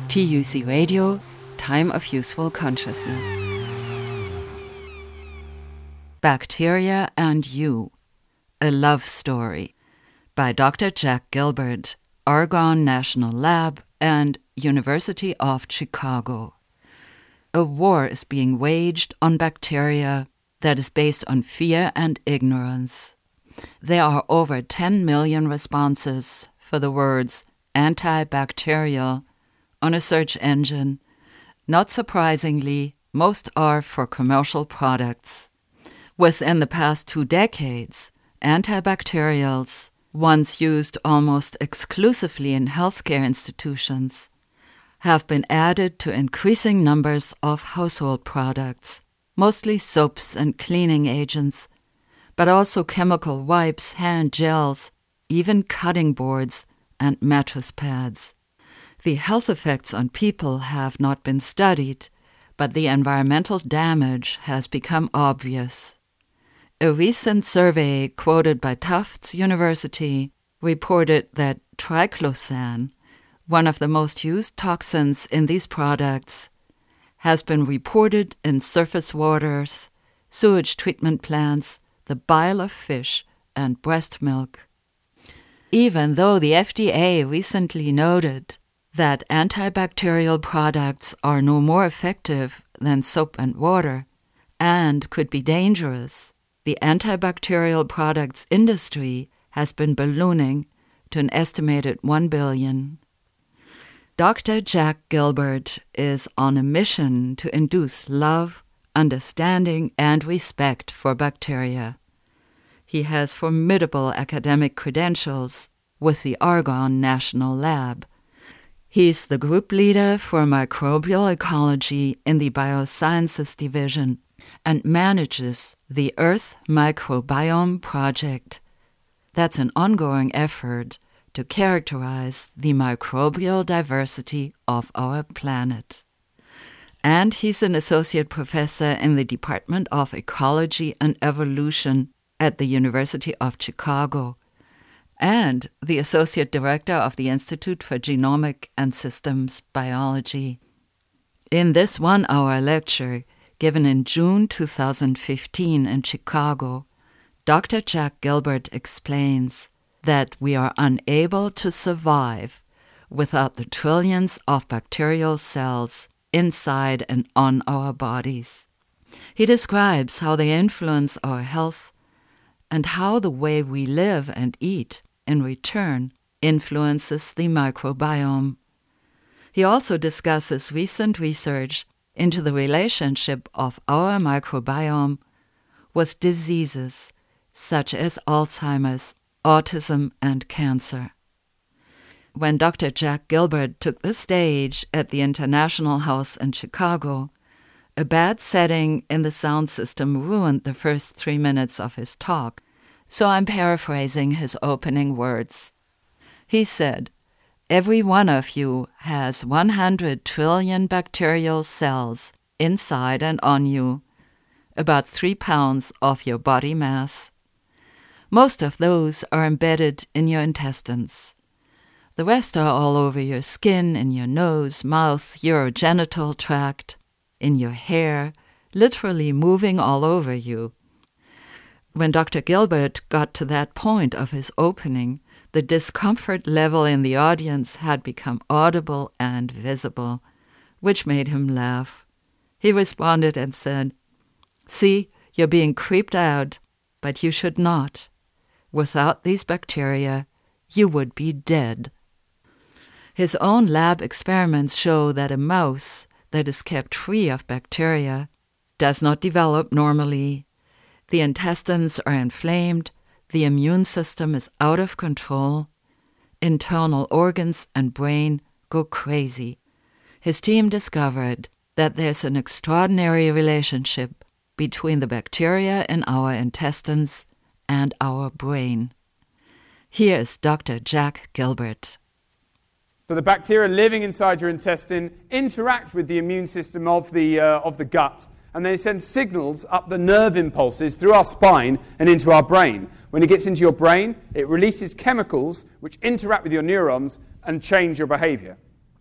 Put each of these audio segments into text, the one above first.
TUC Radio, Time of Useful Consciousness. Bacteria and You, A Love Story by Dr. Jack Gilbert, Argonne National Lab and University of Chicago. A war is being waged on bacteria that is based on fear and ignorance. There are over 10 million responses for the words antibacterial on a search engine. Not surprisingly, most are for commercial products. Within the past 2 decades, antibacterials, once used almost exclusively in healthcare institutions, have been added to increasing numbers of household products, mostly soaps and cleaning agents, but also chemical wipes, hand gels, even cutting boards and mattress pads. The health effects on people have not been studied, but the environmental damage has become obvious. A recent survey quoted by Tufts University reported that triclosan, one of the most used toxins in these products, has been reported in surface waters, sewage treatment plants, the bile of fish, and breast milk. Even though the FDA recently noted that antibacterial products are no more effective than soap and water and could be dangerous, the antibacterial products industry has been ballooning to an estimated $1 billion. Dr. Jack Gilbert is on a mission to induce love, understanding, and respect for bacteria. He has formidable academic credentials with the Argonne National Lab. He's the group leader for microbial ecology in the Biosciences Division and manages the Earth Microbiome Project. That's an ongoing effort to characterize the microbial diversity of our planet. And he's an associate professor in the Department of Ecology and Evolution at the University of Chicago, and the Associate Director of the Institute for Genomic and Systems Biology. In this 1-hour lecture, given in June 2015 in Chicago, Dr. Jack Gilbert explains that we are unable to survive without the trillions of bacterial cells inside and on our bodies. He describes how they influence our health and how the way we live and eat in return influences the microbiome. He also discusses recent research into the relationship of our microbiome with diseases such as Alzheimer's, autism, and cancer. When Dr. Jack Gilbert took the stage at the International House in Chicago, a bad setting in the sound system ruined the first 3 minutes of his talk, so I'm paraphrasing his opening words. He said, "Every one of you has 100 trillion bacterial cells inside and on you, about 3 pounds of your body mass. Most of those are embedded in your intestines. The rest are all over your skin, in your nose, mouth, urogenital tract, in your hair, literally moving all over you." When Dr. Gilbert got to that point of his opening, the discomfort level in the audience had become audible and visible, which made him laugh. He responded and said, "See, you're being creeped out, but you should not. Without these bacteria, you would be dead." His own lab experiments show that a mouse that is kept free of bacteria does not develop normally. The intestines are inflamed, the immune system is out of control, internal organs and brain go crazy. His team discovered that there's an extraordinary relationship between the bacteria in our intestines and our brain. Here is Dr. Jack Gilbert. So the bacteria living inside your intestine interact with the immune system of the gut, and they send signals up the nerve impulses through our spine and into our brain. When it gets into your brain, it releases chemicals which interact with your neurons and change your behavior.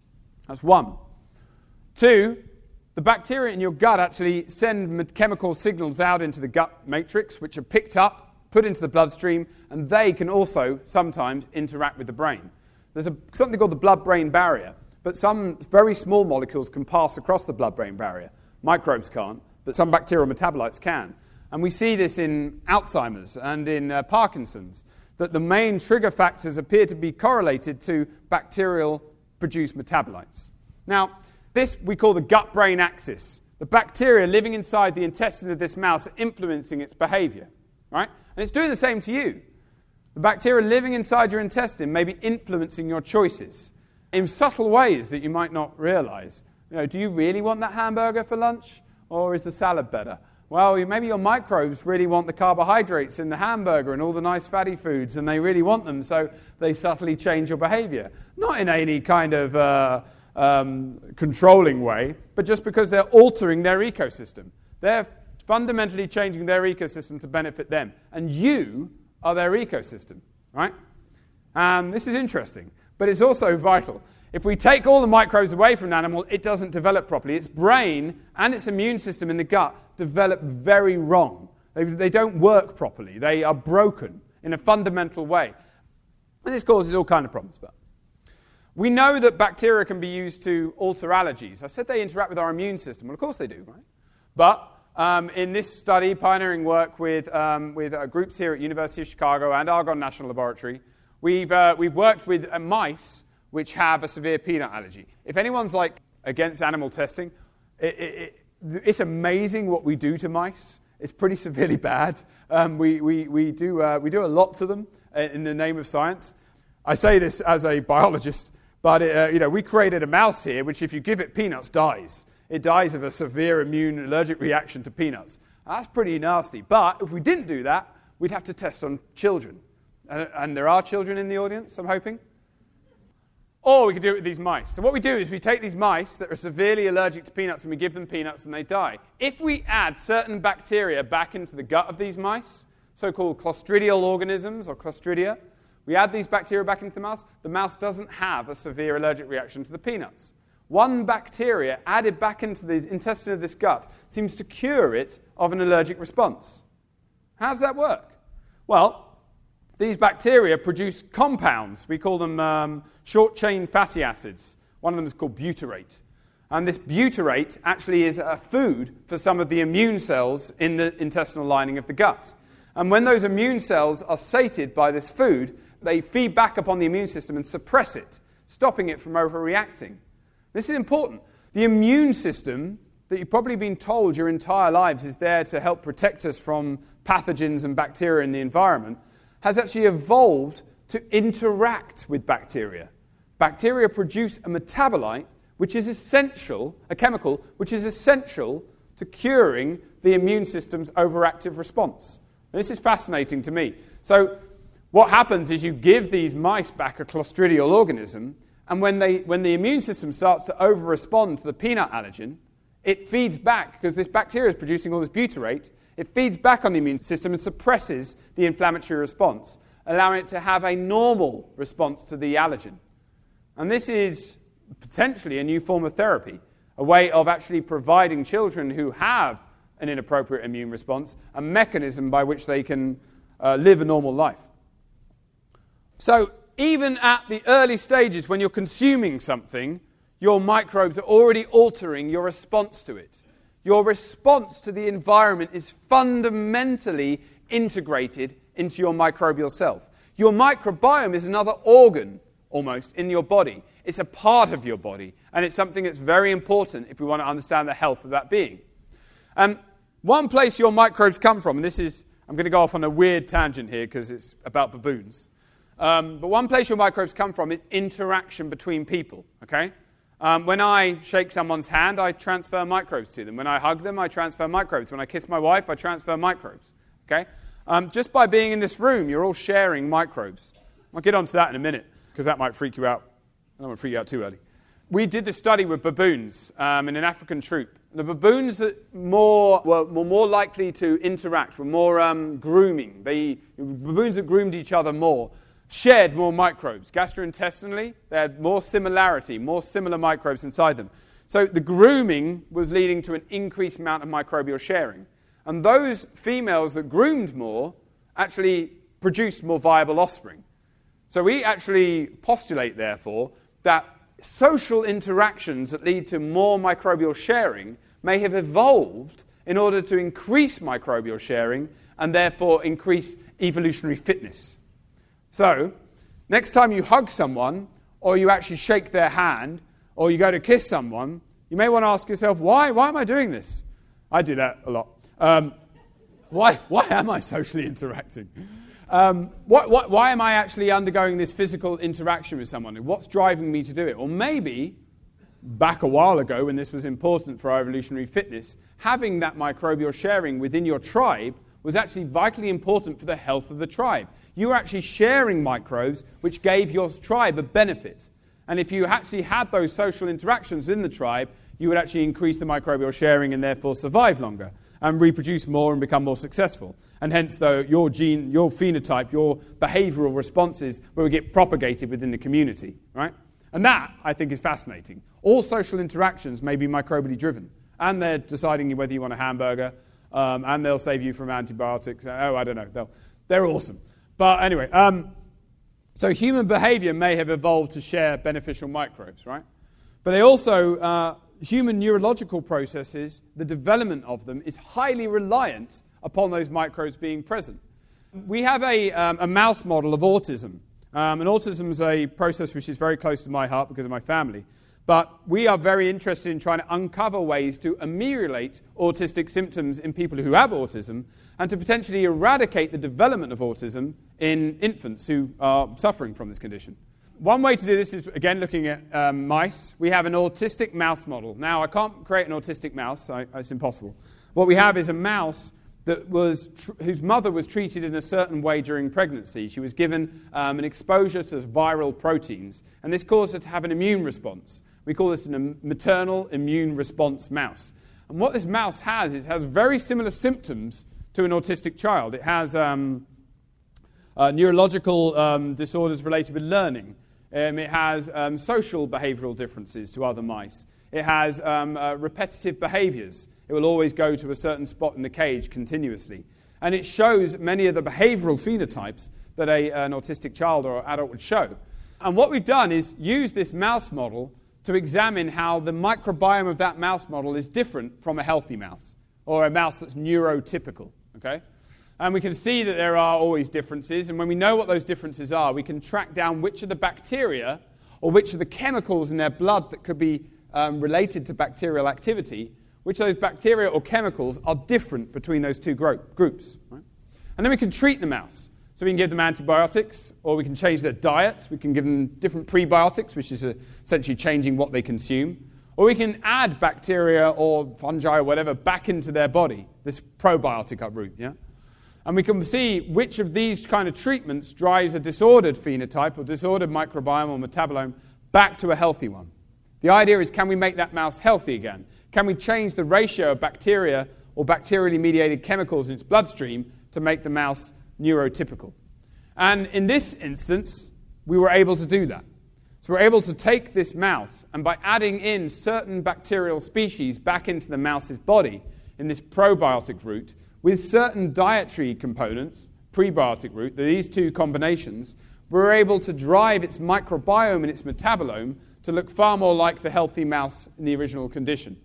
That's one. Two, the bacteria in your gut actually send chemical signals out into the gut matrix, which are picked up, put into the bloodstream, and they can also sometimes interact with the brain. There's something called the blood-brain barrier, but some very small molecules can pass across the blood-brain barrier. Microbes can't, but some bacterial metabolites can. And we see this in Alzheimer's and in Parkinson's, that the main trigger factors appear to be correlated to bacterial-produced metabolites. Now, this we call the gut-brain axis. The bacteria living inside the intestines of this mouse are influencing its behavior, right? And it's doing the same to you. The bacteria living inside your intestine may be influencing your choices in subtle ways that you might not realize. Do you really want that hamburger for lunch, or is the salad better? Well, maybe your microbes really want the carbohydrates in the hamburger and all the nice fatty foods, and they really want them, so they subtly change your behavior. Not in any kind of controlling way, but just because they're altering their ecosystem. They're fundamentally changing their ecosystem to benefit them, and you are their ecosystem, right? This is interesting, but it's also vital. If we take all the microbes away from an animal, it doesn't develop properly. Its brain and its immune system in the gut develop very wrong. They don't work properly. They are broken in a fundamental way. And this causes all kinds of problems. But we know that bacteria can be used to alter allergies. I said they interact with our immune system. Well, of course they do, right? But in this study, pioneering work with groups here at University of Chicago and Argonne National Laboratory, we've worked with mice which have a severe peanut allergy. If anyone's against animal testing, it's amazing what we do to mice. It's pretty severely bad. We do a lot to them in the name of science. I say this as a biologist, but we created a mouse here which, if you give it peanuts, dies. It dies of a severe immune allergic reaction to peanuts. That's pretty nasty. But if we didn't do that, we'd have to test on children. And there are children in the audience, I'm hoping. Or we could do it with these mice. So what we do is we take these mice that are severely allergic to peanuts and we give them peanuts and they die. If we add certain bacteria back into the gut of these mice, so-called clostridial organisms or Clostridia, we add these bacteria back into the mouse doesn't have a severe allergic reaction to the peanuts. One bacteria added back into the intestine of this gut seems to cure it of an allergic response. How does that work? Well, these bacteria produce compounds. We call them short-chain fatty acids. One of them is called butyrate. And this butyrate actually is a food for some of the immune cells in the intestinal lining of the gut. And when those immune cells are sated by this food, they feed back upon the immune system and suppress it, stopping it from overreacting. This is important. The immune system that you've probably been told your entire lives is there to help protect us from pathogens and bacteria in the environment has actually evolved to interact with bacteria. Bacteria produce a metabolite which is essential, a chemical, which is essential to curing the immune system's overactive response. And this is fascinating to me. So what happens is you give these mice back a clostridial organism, and when the immune system starts to over-respond to the peanut allergen, it feeds back, because this bacteria is producing all this butyrate, it feeds back on the immune system and suppresses the inflammatory response, allowing it to have a normal response to the allergen. And this is potentially a new form of therapy, a way of actually providing children who have an inappropriate immune response a mechanism by which they can live a normal life. So even at the early stages when you're consuming something, your microbes are already altering your response to it. Your response to the environment is fundamentally integrated into your microbial self. Your microbiome is another organ, almost, in your body. It's a part of your body, and it's something that's very important if we want to understand the health of that being. One place your microbes come from, and this is, I'm going to go off on a weird tangent here because it's about baboons. But one place your microbes come from is interaction between people, okay? When I shake someone's hand, I transfer microbes to them. When I hug them, I transfer microbes. When I kiss my wife, I transfer microbes. Okay? Just by being in this room, you're all sharing microbes. I'll get onto that in a minute, because that might freak you out. I don't want to freak you out too early. We did this study with baboons in an African troop. The baboons that were more likely to interact, were more grooming. Baboons that groomed each other more, shared more microbes. Gastrointestinally, they had more similarity, more similar microbes inside them. So the grooming was leading to an increased amount of microbial sharing. And those females that groomed more actually produced more viable offspring. So we actually postulate, therefore, that social interactions that lead to more microbial sharing may have evolved in order to increase microbial sharing and therefore increase evolutionary fitness. So, next time you hug someone, or you actually shake their hand, or you go to kiss someone, you may want to ask yourself, why am I doing this? I do that a lot. Why am I socially interacting? Why am I actually undergoing this physical interaction with someone? What's driving me to do it? Or maybe, back a while ago when this was important for our evolutionary fitness, having that microbial sharing within your tribe was actually vitally important for the health of the tribe. You were actually sharing microbes which gave your tribe a benefit. And if you actually had those social interactions in the tribe, you would actually increase the microbial sharing and therefore survive longer and reproduce more and become more successful. And hence, though, your gene, your phenotype, your behavioral responses will get propagated within the community, right? And that, I think, is fascinating. All social interactions may be microbially driven, and they're deciding whether you want a hamburger, and they'll save you from antibiotics. I don't know. They're awesome. But anyway, so human behavior may have evolved to share beneficial microbes, right? But they also, human neurological processes, the development of them is highly reliant upon those microbes being present. We have a mouse model of autism. And autism is a process which is very close to my heart because of my family. But we are very interested in trying to uncover ways to ameliorate autistic symptoms in people who have autism and to potentially eradicate the development of autism in infants who are suffering from this condition. One way to do this is, again, looking at mice. We have an autistic mouse model. Now, I can't create an autistic mouse. It's impossible. What we have is a mouse that whose mother was treated in a certain way during pregnancy. She was given an exposure to viral proteins, and this caused her to have an immune response. We call this a maternal immune response mouse. And what this mouse has, it has very similar symptoms to an autistic child. It has neurological disorders related with learning. It has social behavioral differences to other mice. It has repetitive behaviors. It will always go to a certain spot in the cage continuously. And it shows many of the behavioral phenotypes that an autistic child or adult would show. And what we've done is use this mouse model to examine how the microbiome of that mouse model is different from a healthy mouse, or a mouse that's neurotypical. Okay? And we can see that there are always differences, and when we know what those differences are, we can track down which of the bacteria or which of the chemicals in their blood that could be related to bacterial activity, which of those bacteria or chemicals are different between those two groups. Right? And then we can treat the mouse. So we can give them antibiotics, or we can change their diets. We can give them different prebiotics, which is essentially changing what they consume. Or we can add bacteria or fungi or whatever back into their body, this probiotic route, yeah? And we can see which of these kind of treatments drives a disordered phenotype or disordered microbiome or metabolome back to a healthy one. The idea is, can we make that mouse healthy again? Can we change the ratio of bacteria or bacterially mediated chemicals in its bloodstream to make the mouse neurotypical? And in this instance, we were able to do that. So we're able to take this mouse, and by adding in certain bacterial species back into the mouse's body in this probiotic route, with certain dietary components, prebiotic route, these two combinations, we're able to drive its microbiome and its metabolome to look far more like the healthy mouse in the original condition.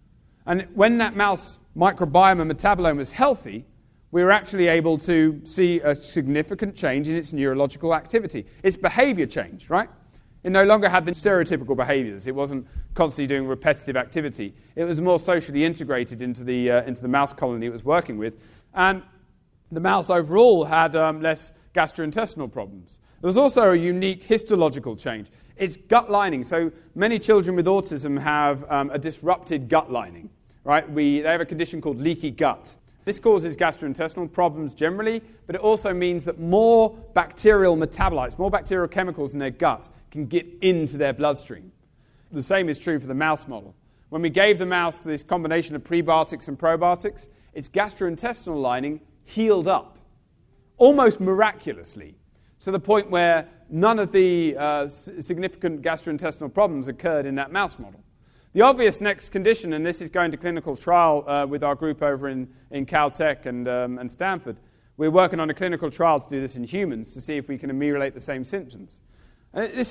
And when that mouse microbiome and metabolome was healthy, we were actually able to see a significant change in its neurological activity. Its behavior changed, right? It no longer had the stereotypical behaviors. It wasn't constantly doing repetitive activity. It was more socially integrated into the mouse colony it was working with. And the mouse overall had less gastrointestinal problems. There was also a unique histological change. Its gut lining. So many children with autism have a disrupted gut lining, right? They have a condition called leaky gut. This causes gastrointestinal problems generally, but it also means that more bacterial metabolites, more bacterial chemicals in their gut can get into their bloodstream. The same is true for the mouse model. When we gave the mouse this combination of prebiotics and probiotics, its gastrointestinal lining healed up, almost miraculously. to the point where none of the significant gastrointestinal problems occurred in that mouse model. The obvious next condition, and this is going to clinical trial with our group over in Caltech and Stanford, we're working on a clinical trial to do this in humans to see if we can ameliorate the same symptoms. It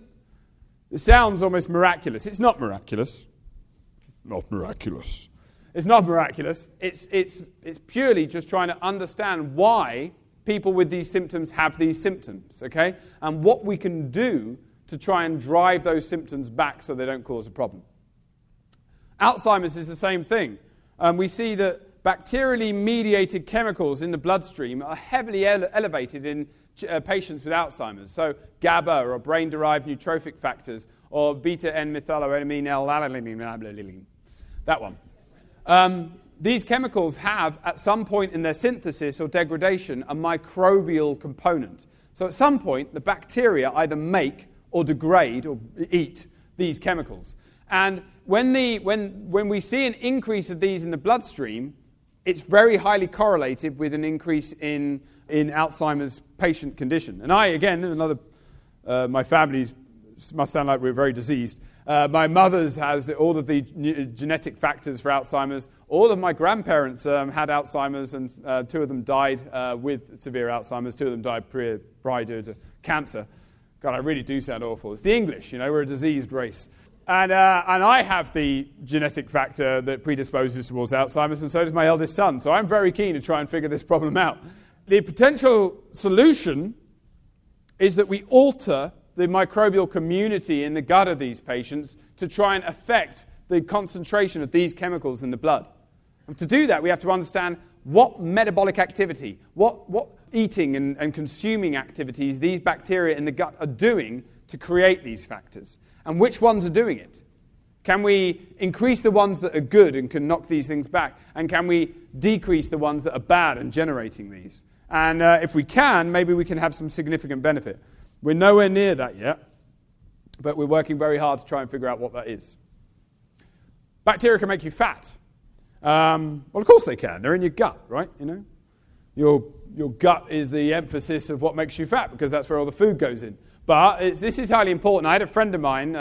sounds almost miraculous. It's not miraculous. Not miraculous. It's not miraculous. It's purely just trying to understand why people with these symptoms have these symptoms, okay? And what we can do to try and drive those symptoms back so they don't cause a problem. Alzheimer's is the same thing. We see that bacterially mediated chemicals in the bloodstream are heavily elevated in patients with Alzheimer's. So GABA or brain-derived neurotrophic factors or beta-N-methylamine L-alanine, that one. These chemicals have, at some point in their synthesis or degradation, a microbial component. So at some point, the bacteria either make or degrade or eat these chemicals. And when we see an increase of these in the bloodstream, it's very highly correlated with an increase in Alzheimer's patient condition. And my family must sound like we're very diseased. My mother's has all of the genetic factors for Alzheimer's. All of my grandparents had Alzheimer's, and 2 of them died with severe Alzheimer's. 2 of them died prior to cancer. God, I really do sound awful. It's the English, we're a diseased race. And I have the genetic factor that predisposes towards Alzheimer's, and so does my eldest son. So I'm very keen to try and figure this problem out. The potential solution is that we alter the microbial community in the gut of these patients to try and affect the concentration of these chemicals in the blood. And to do that, we have to understand what metabolic activity, what eating and consuming activities these bacteria in the gut are doing to create these factors, and which ones are doing it. Can we increase the ones that are good and can knock these things back? And can we decrease the ones that are bad and generating these? And if we can, maybe we can have some significant benefit. We're nowhere near that yet, but we're working very hard to try and figure out what that is. Bacteria can make you fat. Well, of course they can. They're in your gut, right? Your gut is the emphasis of what makes you fat because that's where all the food goes in. But this is highly important. I had a friend of mine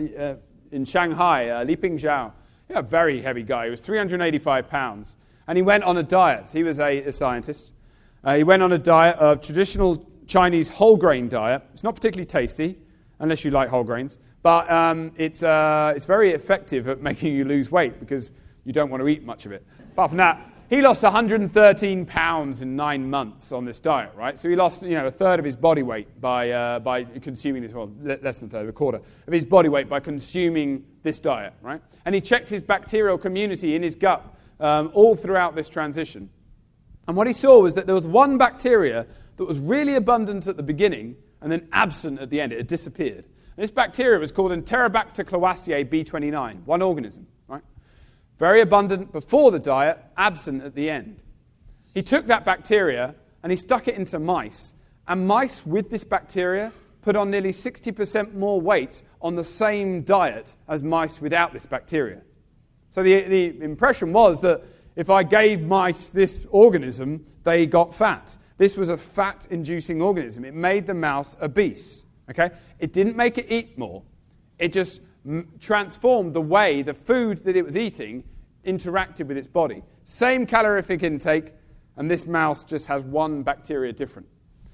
in Shanghai, Li Ping Zhao, a very heavy guy. He was 385 pounds. And he went on a diet. He was a scientist. He went on a diet of traditional Chinese whole grain diet. It's not particularly tasty, unless you like whole grains. But it's very effective at making you lose weight because you don't want to eat much of it. Apart from that, he lost 113 pounds in 9 months on this diet, right? So he lost, a third of his body weight by consuming this, well, less than a third, a quarter of his body weight by consuming this diet, right? And he checked his bacterial community in his gut all throughout this transition. And what he saw was that there was one bacteria that was really abundant at the beginning and then absent at the end. It had disappeared. And this bacteria was called Enterobacter cloacae B29, one organism, right? Very abundant before the diet, absent at the end. He took that bacteria and he stuck it into mice. And mice with this bacteria put on nearly 60% more weight on the same diet as mice without this bacteria. So the impression was that if I gave mice this organism, they got fat. This was a fat-inducing organism. It made the mouse obese. Okay? It didn't make it eat more. It just transformed the way the food that it was eating interacted with its body. Same calorific intake, and this mouse just has one bacteria different.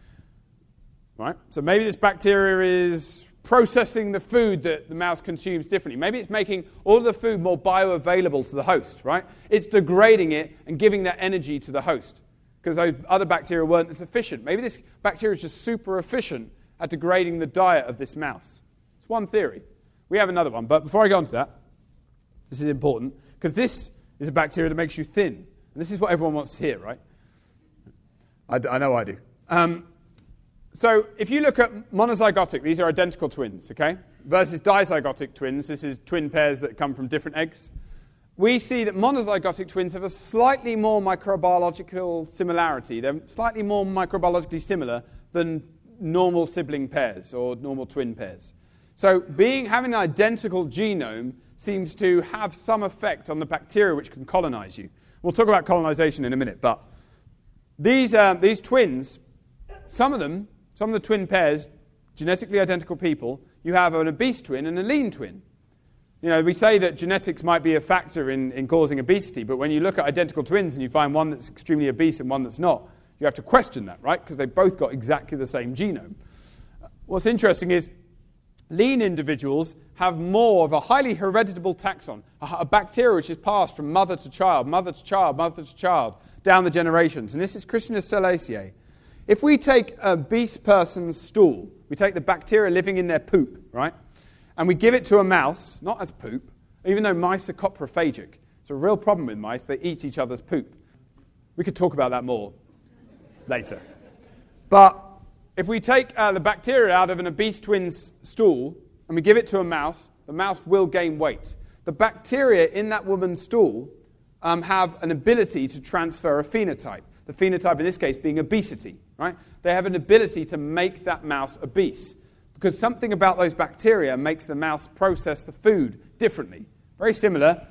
Right? So maybe this bacteria is processing the food that the mouse consumes differently. Maybe it's making all of the food more bioavailable to the host, right? It's degrading it and giving that energy to the host because those other bacteria weren't as efficient. Maybe this bacteria is just super efficient at degrading the diet of this mouse. It's one theory. We have another one, but before I go on to that, this is important because this is a bacteria that makes you thin. And this is what everyone wants to hear, right? I know I do. So if you look at monozygotic, these are identical twins, okay, versus dizygotic twins, this is twin pairs that come from different eggs, we see that monozygotic twins have a slightly more microbiological similarity. They're slightly more microbiologically similar than normal sibling pairs or normal twin pairs. So having an identical genome seems to have some effect on the bacteria which can colonize you. We'll talk about colonization in a minute, but these twins, some of them, some of the twin pairs, genetically identical people, you have an obese twin and a lean twin. We say that genetics might be a factor in causing obesity, but when you look at identical twins and you find one that's extremely obese and one that's not, you have to question that, right? Because they both got exactly the same genome. What's interesting is lean individuals have more of a highly hereditable taxon, a bacteria which is passed from mother to child, mother to child, mother to child, down the generations. And this is Christianus selaceae. If we take a obese person's stool, we take the bacteria living in their poop, right? And we give it to a mouse, not as poop, even though mice are coprophagic. It's a real problem with mice. They eat each other's poop. We could talk about that more later. But if we take the bacteria out of an obese twin's stool and we give it to a mouse, the mouse will gain weight. The bacteria in that woman's stool have an ability to transfer a phenotype. The phenotype in this case being obesity, right? They have an ability to make that mouse obese because something about those bacteria makes the mouse process the food differently. Very similar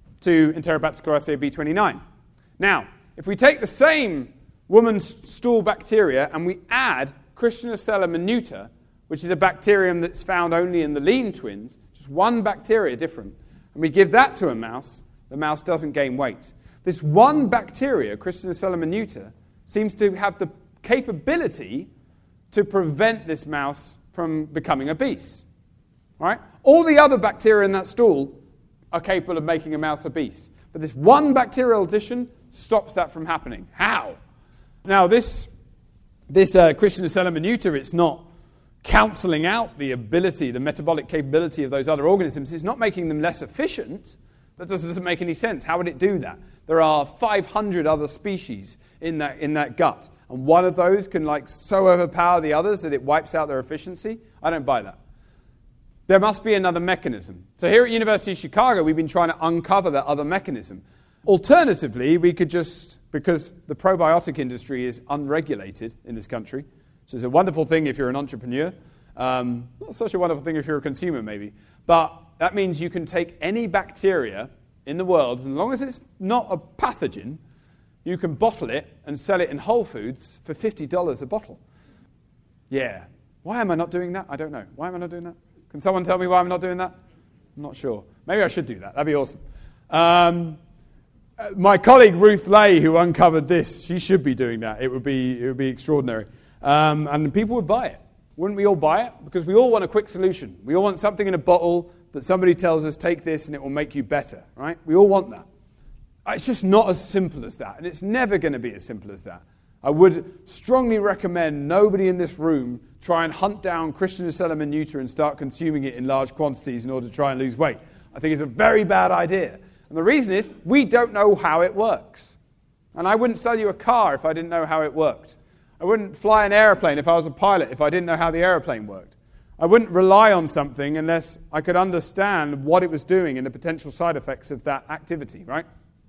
to Enterobacter chloracea B29. Now, if we take the same woman's stool bacteria and we add Christianicella minuta, which is a bacterium that's found only in the lean twins, just one bacteria different, and we give that to a mouse, the mouse doesn't gain weight. This one bacteria, Christianicella minuta, seems to have the capability to prevent this mouse from becoming obese. Right? All the other bacteria in that stool are capable of making a mouse obese. But this one bacterial addition stops that from happening. How? Now, this Christianicella minuta, it's not cancelling out the ability, the metabolic capability of those other organisms. It's not making them less efficient. That doesn't make any sense. How would it do that? There are 500 other species in that gut. And one of those can so overpower the others that it wipes out their efficiency. I don't buy that. There must be another mechanism. So here at University of Chicago, we've been trying to uncover that other mechanism. Alternatively, we could just, because the probiotic industry is unregulated in this country, which is a wonderful thing if you're an entrepreneur, not such a wonderful thing if you're a consumer maybe, but that means you can take any bacteria in the world, as long as it's not a pathogen, you can bottle it and sell it in Whole Foods for $50 a bottle. Yeah. Why am I not doing that? I don't know. Why am I not doing that? Can someone tell me why I'm not doing that? I'm not sure. Maybe I should do that. That'd be awesome. My colleague Ruth Lay, who uncovered this, she should be doing that. It would be extraordinary. And people would buy it. Wouldn't we all buy it? Because we all want a quick solution. We all want something in a bottle that somebody tells us, take this and it will make you better, right? We all want that. It's just not as simple as that, and it's never going to be as simple as that. I would strongly recommend nobody in this room try and hunt down Christianicella minuta and start consuming it in large quantities in order to try and lose weight. I think it's a very bad idea. And the reason is we don't know how it works. And I wouldn't sell you a car if I didn't know how it worked. I wouldn't fly an airplane if I was a pilot if I didn't know how the airplane worked. I wouldn't rely on something unless I could understand what it was doing and the potential side effects of that activity, right?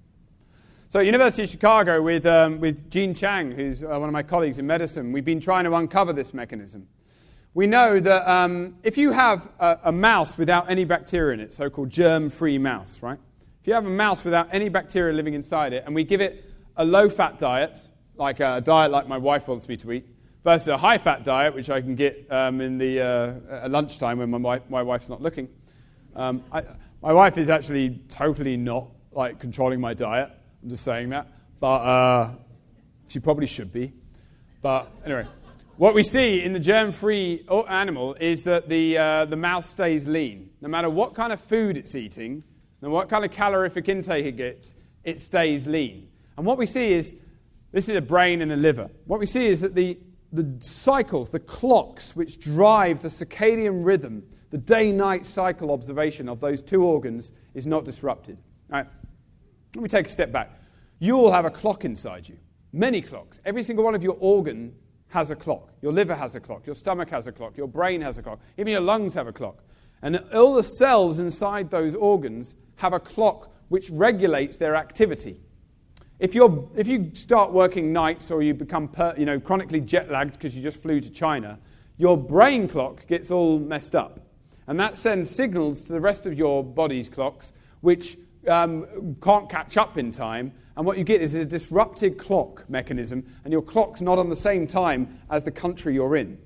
So at University of Chicago with Jean Chang, who's one of my colleagues in medicine, we've been trying to uncover this mechanism. We know that if you have a mouse without any bacteria in it, so-called germ-free mouse, right? If you have a mouse without any bacteria living inside it, and we give it a low-fat diet, like a diet like my wife wants me to eat, versus a high-fat diet, which I can get in the at lunchtime when my wife's not looking. My wife is actually totally not controlling my diet. I'm just saying that, but she probably should be. But anyway, what we see in the germ-free animal is that the mouse stays lean. No matter what kind of food it's eating, no matter what kind of calorific intake it gets, it stays lean. And what we see is, this is a brain and a liver. What we see is that the cycles, the clocks which drive the circadian rhythm, the day-night cycle observation of those two organs is not disrupted. All right. Let me take a step back. You all have a clock inside you. Many clocks. Every single one of your organ has a clock. Your liver has a clock. Your stomach has a clock. Your brain has a clock. Even your lungs have a clock. And all the cells inside those organs have a clock which regulates their activity. If you start working nights or you become chronically jet-lagged because you just flew to China, your brain clock gets all messed up. And that sends signals to the rest of your body's clocks which can't catch up in time, and what you get is a disrupted clock mechanism, and your clock's not on the same time as the country you're in.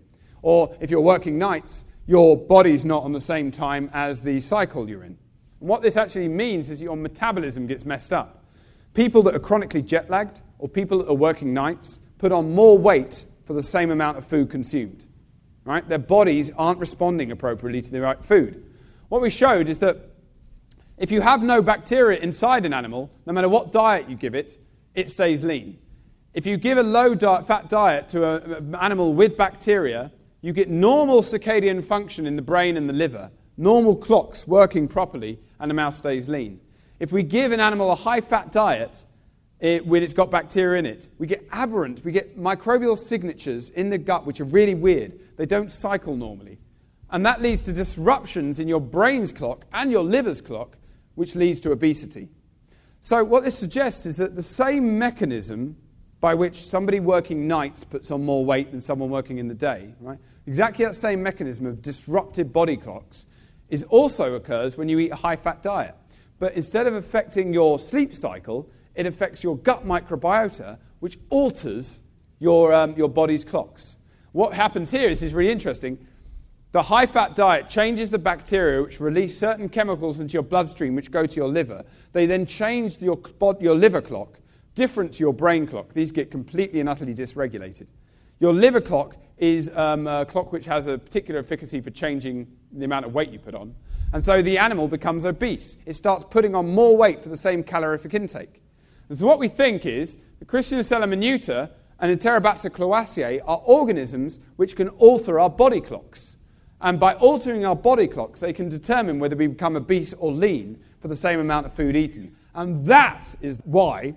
Or if you're working nights, your body's not on the same time as the cycle you're in. And what this actually means is your metabolism gets messed up. People that are chronically jet-lagged or people that are working nights put on more weight for the same amount of food consumed. Right? Their bodies aren't responding appropriately to the right food. What we showed is that if you have no bacteria inside an animal, no matter what diet you give it, it stays lean. If you give a low-fat diet to an animal with bacteria, you get normal circadian function in the brain and the liver, normal clocks working properly, and the mouse stays lean. If we give an animal a high-fat diet, when it's got bacteria in it, we get aberrant, we get microbial signatures in the gut which are really weird. They don't cycle normally. And that leads to disruptions in your brain's clock and your liver's clock, which leads to obesity. So what this suggests is that the same mechanism by which somebody working nights puts on more weight than someone working in the day, right? Exactly that same mechanism of disrupted body clocks also occurs when you eat a high-fat diet. But instead of affecting your sleep cycle, it affects your gut microbiota, which alters your body's clocks. What happens here is really interesting. The high-fat diet changes the bacteria which release certain chemicals into your bloodstream which go to your liver. They then change your liver clock, different to your brain clock. These get completely and utterly dysregulated. Your liver clock is a clock which has a particular efficacy for changing the amount of weight you put on. And so the animal becomes obese. It starts putting on more weight for the same calorific intake. And so what we think is that Christianicella minuta and Enterobacter cloaceae are organisms which can alter our body clocks. And by altering our body clocks, they can determine whether we become obese or lean for the same amount of food eaten. And that is why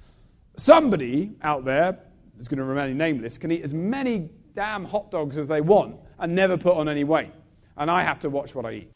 somebody out there, who's going to remain nameless, can eat as many damn hot dogs as they want and never put on any weight. And I have to watch what I eat.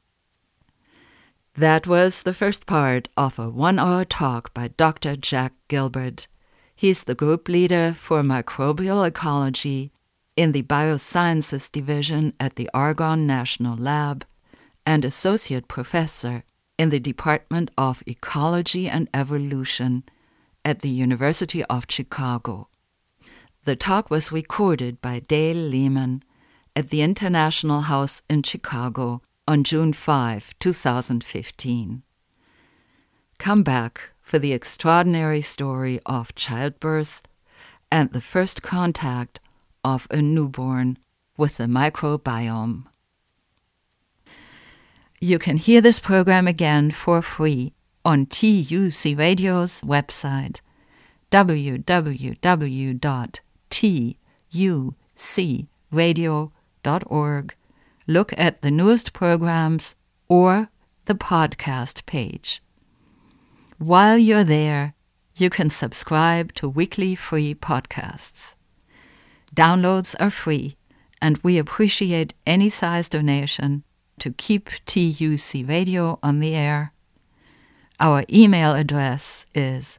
That was the first part of a 1-hour talk by Dr. Jack Gilbert. He's the group leader for microbial ecology in the Biosciences Division at the Argonne National Lab and associate professor in the Department of Ecology and Evolution at the University of Chicago. The talk was recorded by Dale Lehman at the International House in Chicago on June 5, 2015. Come back for the extraordinary story of childbirth and the first contact of a newborn with the microbiome. You can hear this program again for free on TUC Radio's website, www.tucradio.org. Look at the newest programs or the podcast page. While you're there, you can subscribe to weekly free podcasts. Downloads are free, and we appreciate any size donation to keep TUC Radio on the air. Our email address is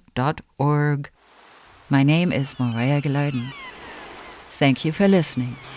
tuc@tucradio.org. My name is Maria Gelarden. Thank you for listening.